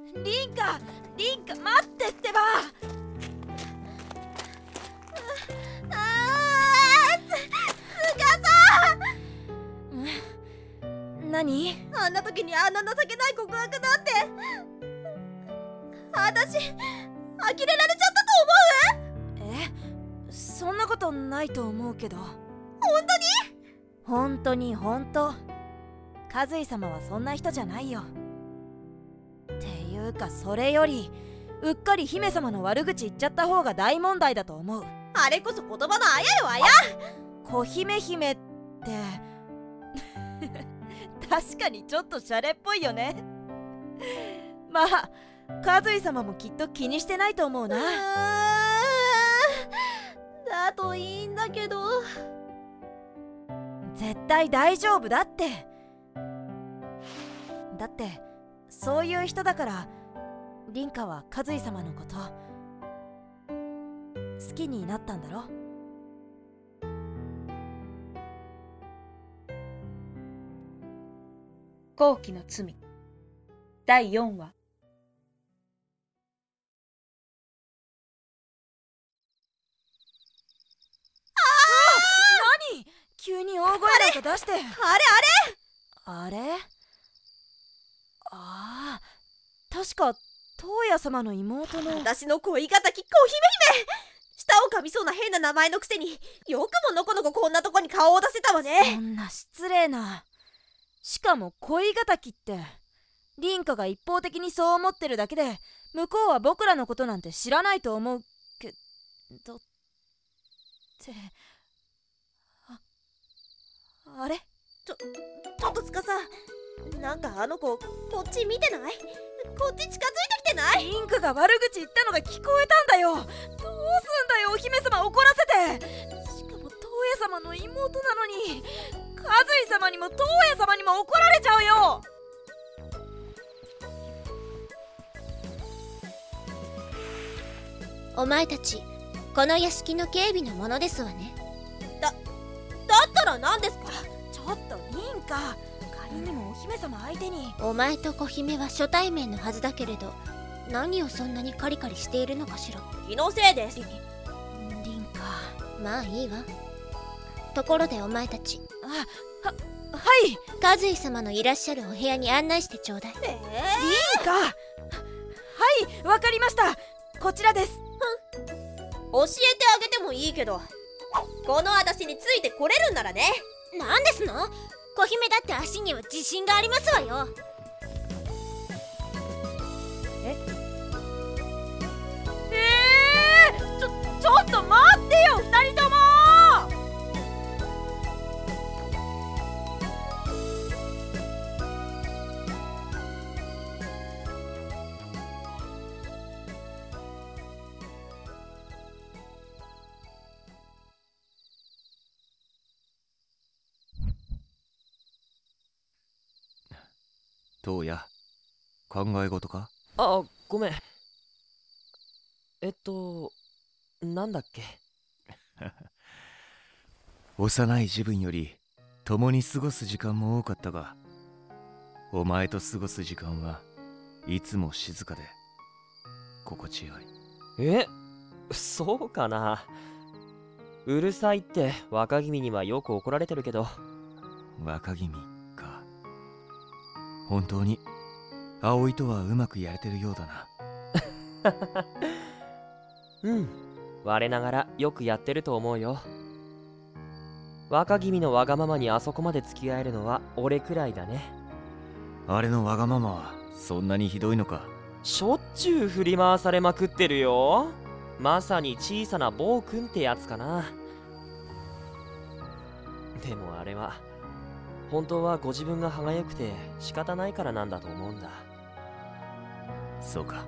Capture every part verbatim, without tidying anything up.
リンカ、リンカ待ってってば。 あー、つ、つかさ。 何？ あんな時にあんな情けない告白なんて。あたし呆れられちゃったと思う？ え、そんなことないと思うけど。 本当に？ 本当に本当。和井様はそんな人じゃないよ。っていうか、それよりうっかり姫様の悪口言っちゃった方が大問題だと思う。 あれこそ言葉のあやよあや。 小姫姫って確かにちょっとシャレっぽいよね。まあ和井様もきっと気にしてないと思うな。 うーん、だといいんだけど。 絶対大丈夫だって。だってそういう人だから凛花は和井様のこと好きになったんだろ。 好奇の罪だいよんわ。 何？急に大声なんか出して。 あれあれあれああ、確か東野様の妹の。 私の恋敵小姫姫。舌を噛みそうな変な名前のくせによくものこのここんなとこに顔を出せたわね。 そんな失礼な。しかも恋敵って凛花が一方的にそう思ってるだけで向こうは僕らのことなんて知らないと思うけどってああれちょちょっとつかさ、なんかあの子こっち見てない？こっち近づいてきてない？ 凛花が悪口言ったのが聞こえたんだよ。どうすんだよ、お姫様怒らせて。しかも東野様の妹なのに和井様にも東野様にも怒られちゃうよ。 お前たちこの屋敷の警備の者ですわね。 だだったら何ですか？ ちょっと凛花、仮にもお姫様相手に。 お前と小姫は初対面のはずだけれど何をそんなにカリカリしているのかしら。 気のせいです。 凛花、 まあいいわ。ところでお前たち、 あ、は、はい和井様のいらっしゃるお部屋に案内してちょうだい。 え凛花、はい、わかりました。こちらです。 ー、教えてあげてもいいけど、この私についてこれるんならね。 なんですの？小姫だって足には自信がありますわよ。 ええー、ちょ、ちょっと待ってよ、二人とも。 どうや、考え事か？ あ、ごめん。えっとなんだっけ。 幼い自分より共に過ごす時間も多かったが、お前と過ごす時間はいつも静かで心地よい。 え、そうかな。うるさいって若君にはよく怒られてるけど。 若君か。本当に葵とはうまくやれてるようだな。 うん、我ながらよくやってると思うよ。若君のわがままにあそこまで付き合えるのは俺くらいだね。 あれのわがままはそんなにひどいのか？ しょっちゅう振り回されまくってるよ。まさに小さな暴君ってやつかな。でもあれは本当はご自分が歯がゆくて仕方ないからなんだと思うんだ。 そうか。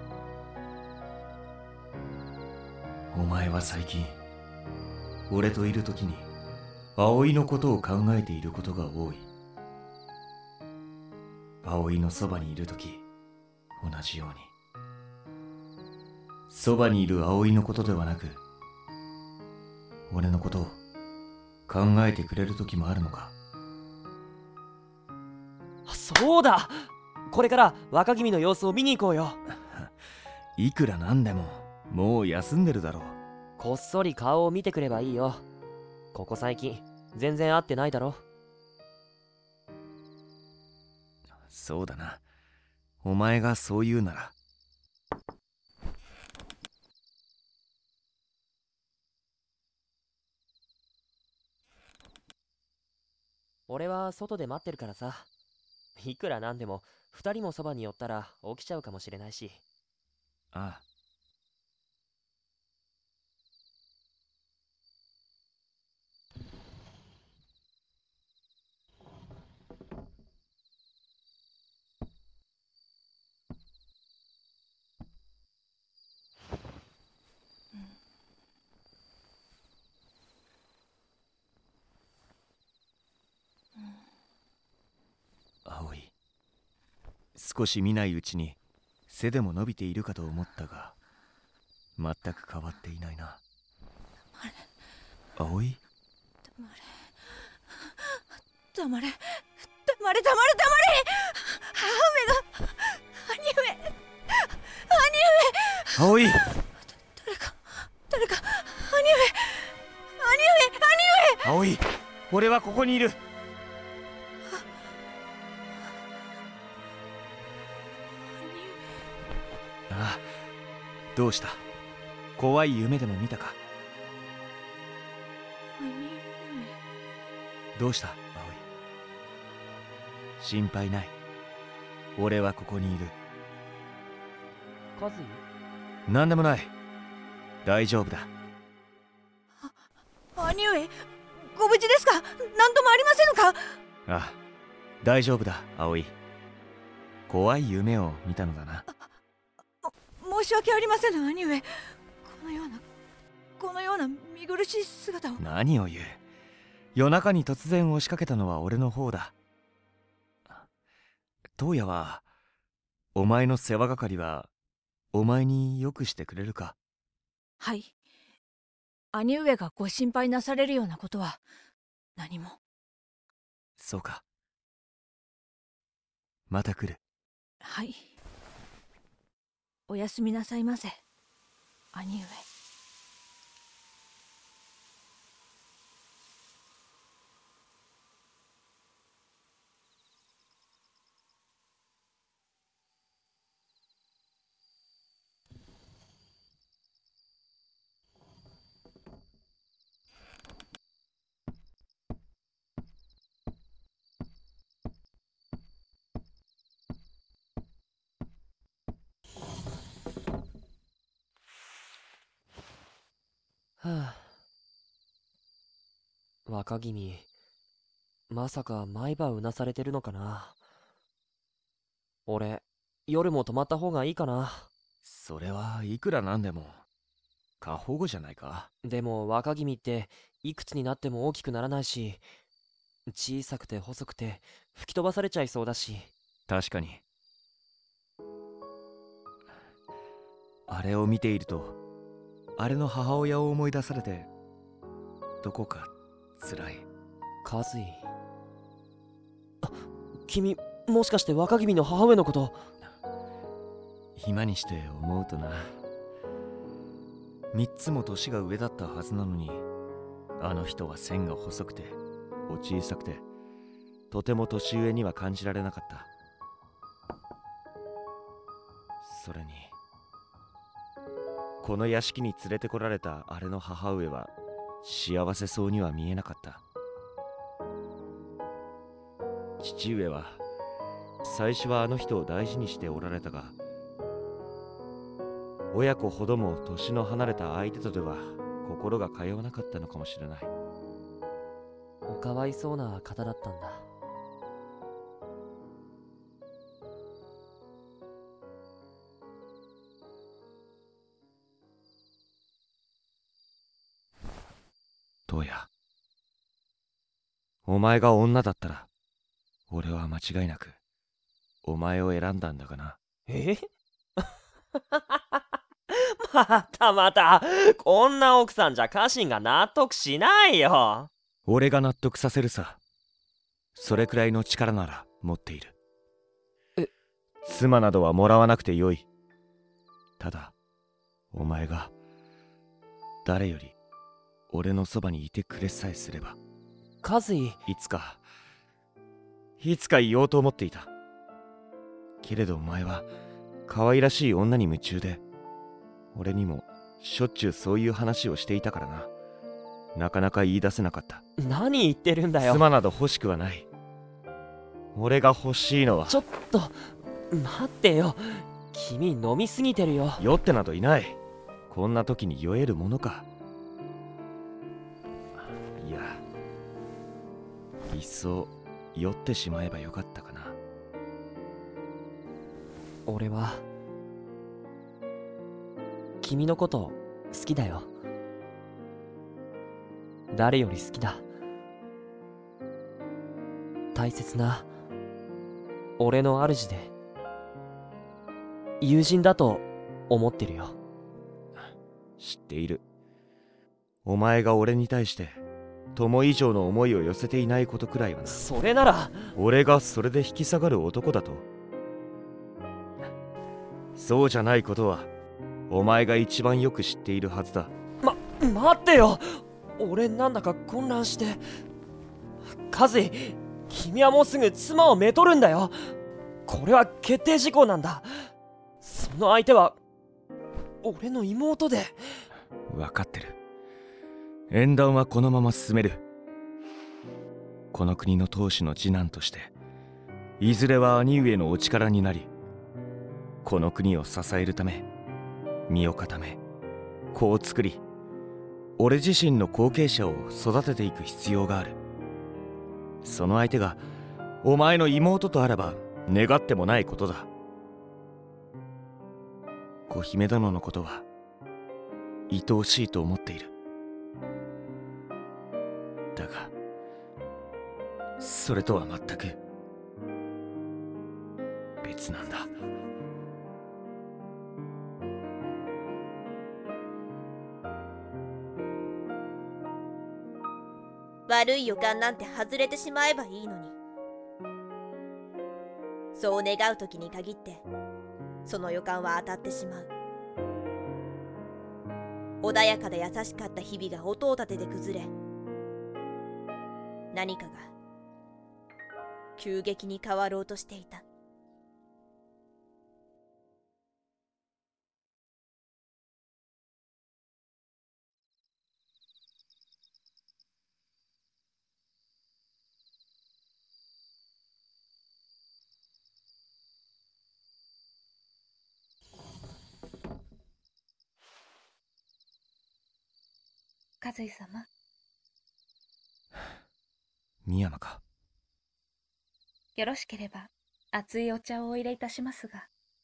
お前は最近俺といる時に葵のことを考えていることが多い。葵のそばにいる時同じように、そばにいる葵のことではなく俺のことを考えてくれる時もあるのか？ そうだ、 これから若君の様子を見に行こうよ。 いくらなんでももう休んでるだろう。 こっそり顔を見てくればいいよ。ここ最近全然会ってないだろ。 そうだな、お前がそう言うなら。 俺は外で待ってるからさ。いくらなんでも二人もそばに寄ったら起きちゃうかもしれないし。 ああ。葵、少し見ないうちに背でも伸びているかと思ったが、全く変わっていないな。葵、 黙れ黙れ黙れ黙れ黙れ。母上が兄上兄上。 葵、 誰か誰か兄上兄上兄上。 葵、俺はここにいる。ああ、どうした？怖い夢でも見たか？ 兄上。 どうした葵？心配ない。俺はここにいる。 カズイ？ なんでもない。大丈夫だ。 兄上、ご無事ですか？何ともありませんのか？ ああ、大丈夫だ葵。怖い夢を見たのだな。 申し訳ありません兄上。このようなこのような見苦しい姿を。 何を言う。夜中に突然押しかけたのは俺の方だ。燈矢は、お前の世話係はお前によくしてくれるか？ はい、兄上がご心配なされるようなことは何も。 そうか。また来る。 はい、おやすみなさいませ兄上。 はあ、若君、まさか毎晩うなされてるのかな。俺、夜も泊まった方がいいかな。 それはいくらなんでも過保護じゃないか。 でも若君っていくつになっても大きくならないし、小さくて細くて吹き飛ばされちゃいそうだし。 確かに。あれを見ているとあれの母親を思い出されて、どこか辛い。 カズイ、あ、君もしかして若君の母上のこと？ 今にして思うとな。三つも年が上だったはずなのに、あの人は線が細くてお小さくて、とても年上には感じられなかった。それにこの屋敷に連れてこられたあれの母上は幸せそうには見えなかった。父上は最初はあの人を大事にしておられたが、親子ほども年の離れた相手とでは心が通わなかったのかもしれない。 おかわいそうな方だったんだ。 燈矢、お前が女だったら俺は間違いなくお前を選んだんだがな。 えまたまた、こんな奥さんじゃ家臣が納得しないよ。 俺が納得させるさ。それくらいの力なら持っている。 え、 妻などはもらわなくてよい。ただお前が誰より俺のそばにいてくれさえすれば。 カズイ、 いつかいつか言おうと思っていた。けれどお前は可愛らしい女に夢中で、俺にもしょっちゅうそういう話をしていたからな。なかなか言い出せなかった。 何言ってるんだよ。 妻など欲しくはない。俺が欲しいのは。 ちょっと待ってよ、君飲みすぎてるよ。 酔ってなどいない。こんな時に酔えるものか。いや、いっそ酔ってしまえばよかったかな。 俺は君のこと好きだよ。誰より好きだ。大切な俺の主で友人だと思ってるよ。 知っている。お前が俺に対して友以上の思いを寄せていないことくらいはな。 それなら俺がそれで引き下がる男だと。そうじゃないことはお前が一番よく知っているはずだ。 ま、待ってよ。俺なんだか混乱して。カズイ、君はもうすぐ妻をめとるんだよ。これは決定事項なんだ。その相手は俺の妹で。 分かってる。縁談はこのまま進める。この国の当主の次男としていずれは兄上のお力になり、この国を支えるため身を固め子を作り、俺自身の後継者を育てていく必要がある。その相手がお前の妹とあらば願ってもないことだ。小姫殿のことは愛おしいと思っている。だがそれとは全く別なんだ。 悪い予感なんて外れてしまえばいいのに、そう願う時に限ってその予感は当たってしまう。穏やかで優しかった日々が音を立てて崩れ、何かが急激に変わろうとしていた。 和井様。 深山か。 よろしければ熱いお茶をお入れいたしますが。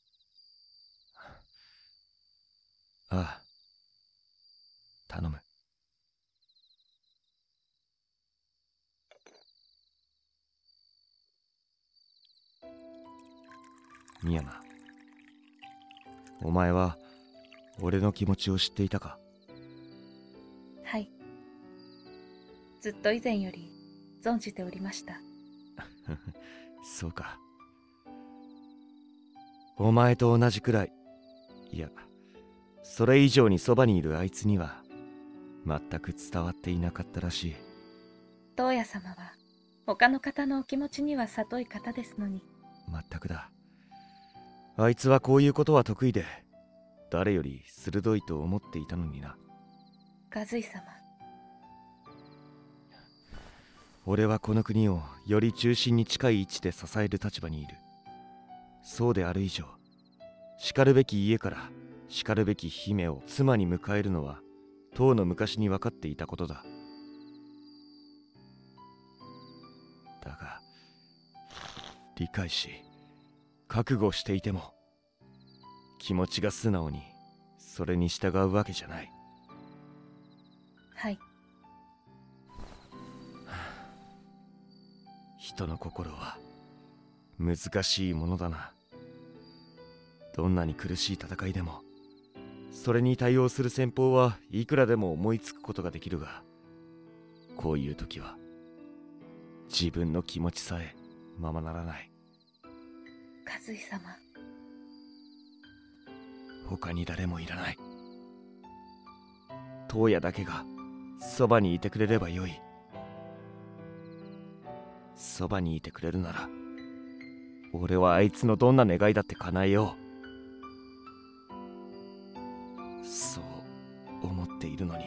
ああ、頼む。深山、お前は俺の気持ちを知っていたか？ はい。ずっと以前より存じておりました。 そうか。お前と同じくらい、いや、それ以上にそばにいるあいつには全く伝わっていなかったらしい。 当夜様は他の方のお気持ちには聡い方ですのに。 全くだ。あいつはこういうことは得意で、誰より鋭いと思っていたのにな。 和井様。 俺はこの国をより中心に近い位置で支える立場にいる。そうである以上、しかるべき家からしかるべき姫を妻に迎えるのはとうの昔に分かっていたことだ。だが理解し覚悟していても気持ちが素直にそれに従うわけじゃない。 はい。 人の心は難しいものだな。どんなに苦しい戦いでもそれに対応する戦法はいくらでも思いつくことができるが、こういう時は自分の気持ちさえままならない。 和井様。 他に誰もいらない。燈矢だけがそばにいてくれればよい。そばにいてくれるなら俺はあいつのどんな願いだって叶えよう。そう思っているのに。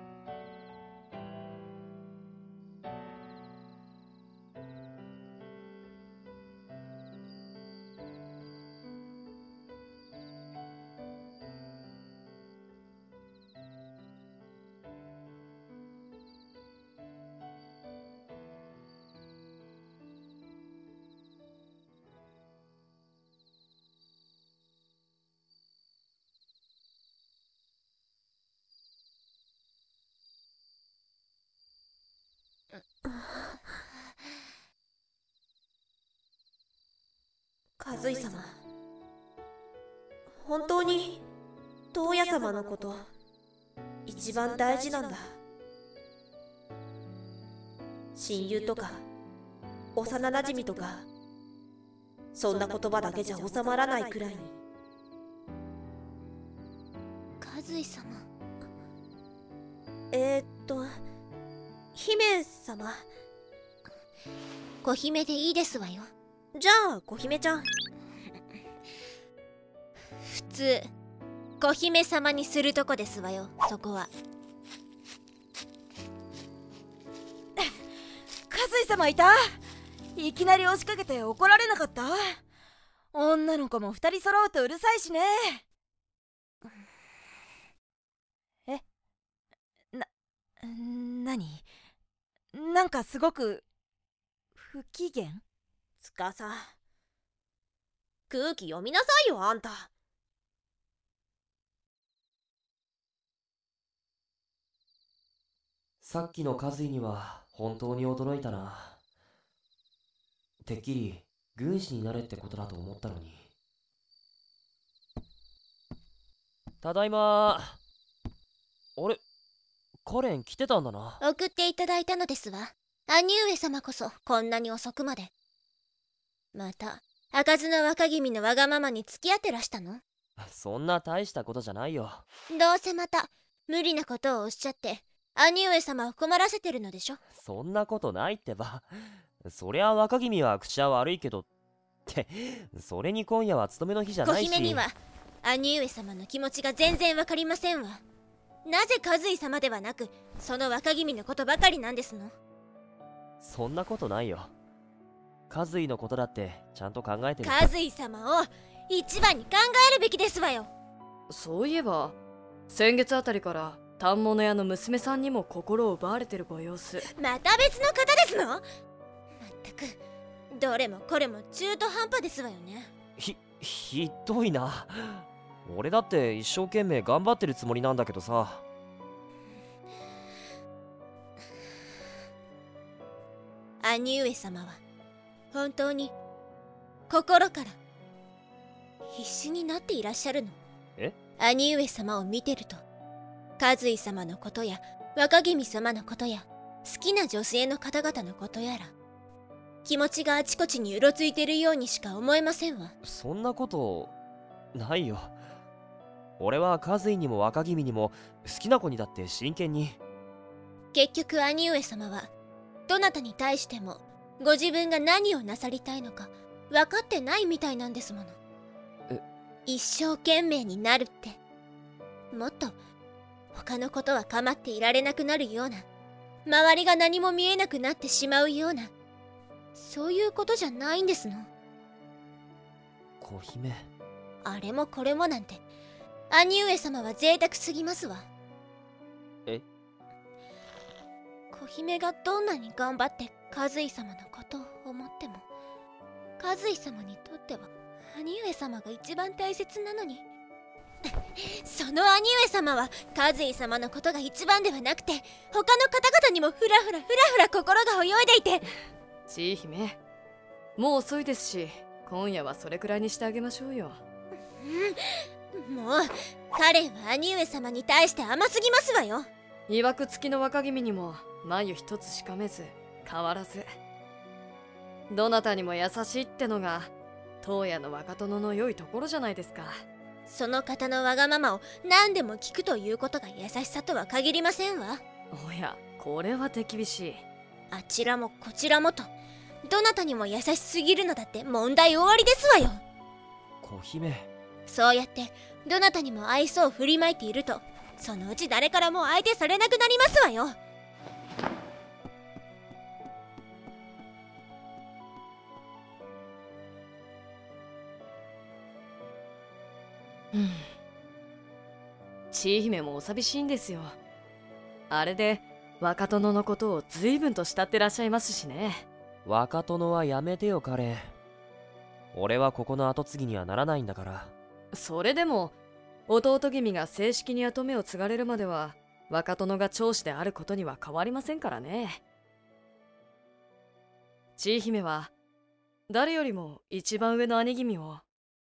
和井様、本当に燈矢様のこと一番大事なんだ。親友とか幼なじみとかそんな言葉だけじゃ収まらないくらいに。 和井様。 えー、っと姫様。 小姫でいいですわよ。 じゃあ小姫ちゃん。 普通小姫様にするとこですわよ、そこは。 和井様いた。いきなり押しかけて怒られなかった？女の子も二人揃うとうるさいしね。えな、なに？なんかすごく不機嫌？ つかさ、空気読みなさいよあんた。 さっきの和井には本当に驚いたな。てっきり軍師になれってことだと思ったのに。ただいま。あれ、カレン来てたんだな。 送っていただいたのですわ。兄上様こそこんなに遅くまで。また開かずの若君のわがままに付き合ってらしたの？ そんな大したことじゃないよ。 どうせまた無理なことをおっしゃって兄上様を困らせてるのでしょ。 そんなことないってば。そりゃ若君は口は悪いけどってそれに今夜は勤めの日じゃないし。 小姫には兄上様の気持ちが全然わかりませんわ。なぜ和井様ではなくその若君のことばかりなんですの？ そんなことないよ。和井のことだってちゃんと考えてる。 和井様を一番に考えるべきですわよ。 そういえば先月あたりから反物屋の娘さんにも心を奪われてるご様子。 また別の方ですの？まったくどれもこれも中途半端ですわよね。 ひひどいな。俺だって一生懸命頑張ってるつもりなんだけどさ。 兄上様は本当に心から必死になっていらっしゃるの？ え？ 兄上様を見てると和井様のことや若君様のことや好きな女性の方々のことやら気持ちがあちこちにうろついてるようにしか思えませんわ。 そんなことないよ。俺は和井にも若君にも好きな子にだって真剣に。 結局兄上様はどなたに対してもご自分が何をなさりたいのか分かってないみたいなんですもの。 え？ 一生懸命になるってもっと他のことは構っていられなくなるような、周りが何も見えなくなってしまうような、そういうことじゃないんですの。 小姫。 あれもこれもなんて兄上様は贅沢すぎますわ。 え？ 小姫がどんなに頑張って和井様のことを思っても和井様にとっては兄上様が一番大切なのにその兄上様は和井様のことが一番ではなくて他の方々にもふらふらふらふら心が泳いでいて。 ちい姫、もう遅いですし今夜はそれくらいにしてあげましょうよ。 もう彼は兄上様に対して甘すぎますわよ。 いわくつきの若君にも眉一つしかめず変わらずどなたにも優しいってのが燈矢の若殿の良いところじゃないですか。 その方のわがままを何でも聞くということが優しさとは限りませんわ。 おや、これは手厳しい。 あちらもこちらもと、どなたにも優しすぎるのだって問題終わりですわよ。 小姫、 そうやってどなたにも愛想を振りまいていると、そのうち誰からも相手されなくなりますわよ。 うん。千恵姫もお寂しいんですよ。あれで若殿のことを随分と慕ってらっしゃいますしね。 若殿はやめてよ彼。俺はここの跡継ぎにはならないんだから。 それでも弟君が正式に跡目を継がれるまでは若殿が長子であることには変わりませんからね。千恵姫は誰よりも一番上の姉君を、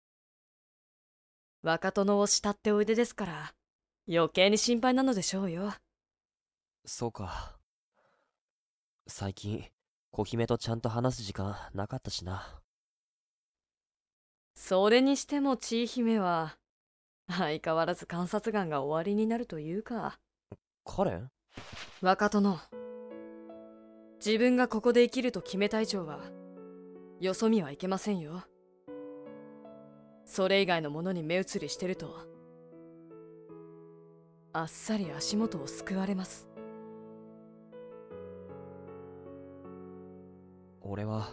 若殿を慕っておいでですから余計に心配なのでしょうよ。 そうか。最近小姫とちゃんと話す時間なかったしな。 それにしても千恵姫は相変わらず観察眼が終わりになるというか。 彼？ 若殿、自分がここで生きると決めた以上はよそ見はいけませんよ。それ以外のものに目移りしてるとあっさり足元をすくわれます。 俺は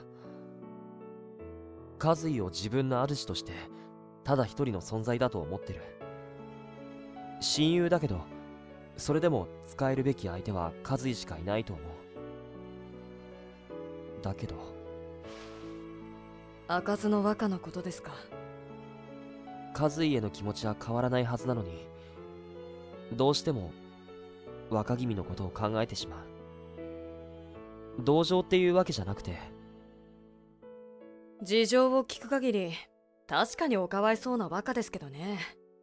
カズイを自分の主としてただ一人の存在だと思ってる。親友だけど、それでも使えるべき相手はカズイしかいないと思う。だけど開かずの和歌のことですか。 カズイへの気持ちは変わらないはずなのに、どうしても若君のことを考えてしまう。同情っていうわけじゃなくて。 事情を聞く限り確かにおかわいそうな和歌ですけどね。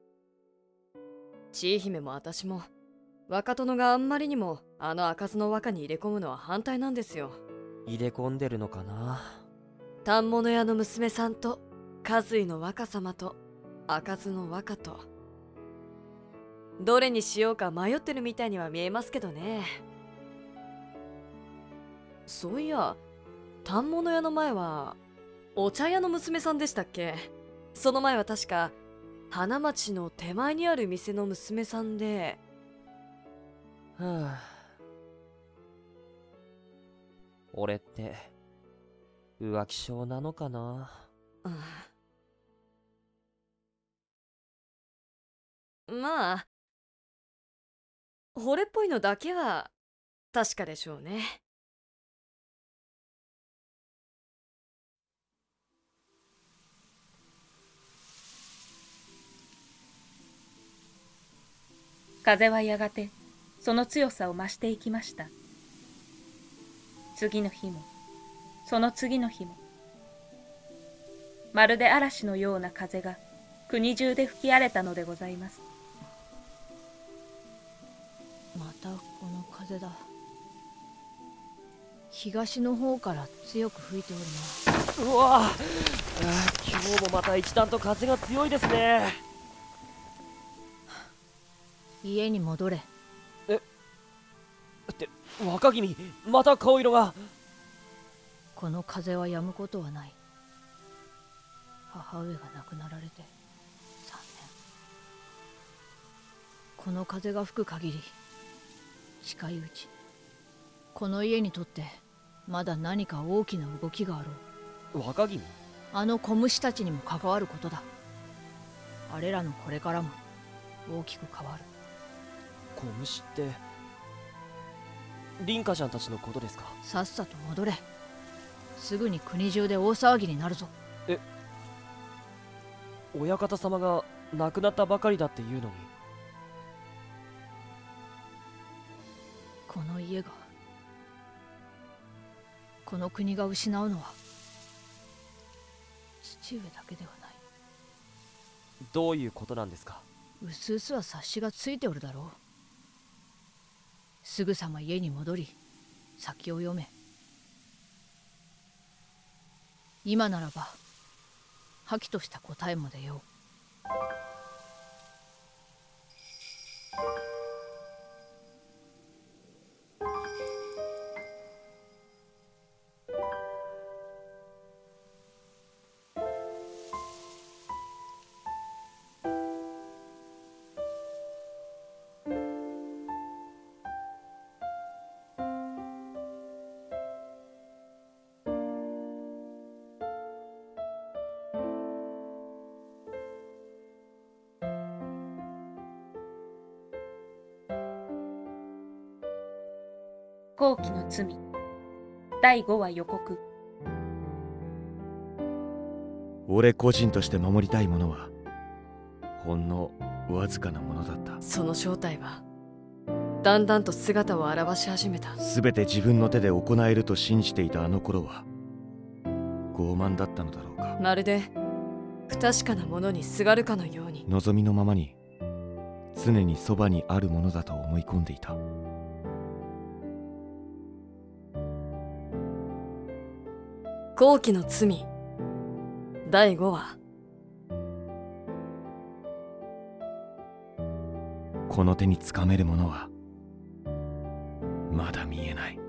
千恵姫も私も若殿があんまりにもあの開かずの和歌に入れ込むのは反対なんですよ。 入れ込んでるのかな。 反物屋の娘さんとカズイの若様と開かずの和歌と、どれにしようか迷ってるみたいには見えますけどね。そういや、反物屋の前はお茶屋の娘さんでしたっけ。その前は確か花町の手前にある店の娘さんで。 はあ、俺って浮気症なのかな。 うん、まあ惚れっぽいのだけは確かでしょうね。 風はやがてその強さを増していきました。次の日もその次の日も、まるで嵐のような風が国中で吹き荒れたのでございます。 またこの風だ。東の方から強く吹いておるな。うわあ、今日もまた一段と風が強いですね。 家に戻れ。 えって若君、また顔色が。 この風は止むことはない。母上が亡くなられてさんねん。この風が吹く限り近いうち、この家にとってまだ何か大きな動きがあろう。 若君、 あの小虫たちにも関わることだ。あれらのこれからも大きく変わる。 小虫って凛花ちゃんたちのことですか。 さっさと戻れ。すぐに国中で大騒ぎになるぞ。 え、親方様が亡くなったばかりだっていうのに。 この家が、この国が失うのは父上だけではない。 どういうことなんですか。 うすうすは察しがついておるだろう。すぐさま家に戻り先を読め。今ならばはきとした答えも出よう。 後期の罪だいごわ予告。 俺個人として守りたいものはほんのわずかなものだった。 その正体はだんだんと姿を現し始めた。 全て自分の手で行えると信じていたあの頃は傲慢だったのだろうか。 まるで不確かなものにすがるかのように。 望みのままに常にそばにあるものだと思い込んでいた。 後期の罪だいごわ。 この手につかめるものはまだ見えない。